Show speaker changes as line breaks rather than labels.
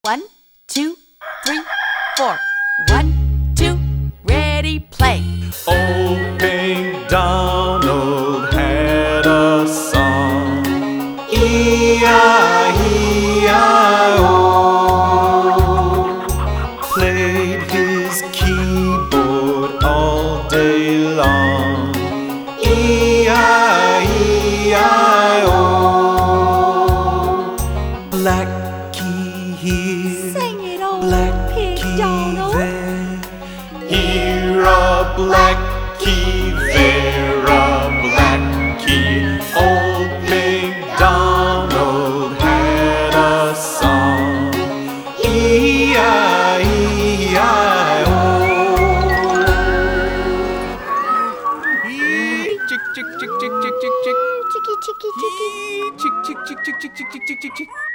1, 2, 3, 4. 1, 2, ready, play.
Old MacDonald had a song, E-I-E-I-O. Played his keyboard all day long, E-I-E-I-O. Blackie here,
Sing it, old
Blackie
MacDonald.
there. Here a Blackie, there a Blackie. Old MacDonald had a song, E-I-E-I-O. Chick, chick, chick, chick, chick, chick, chick.
Chicky, chicky, chicky.
Chick, chick, chick, chick, chick, chick, chick, chick, chick.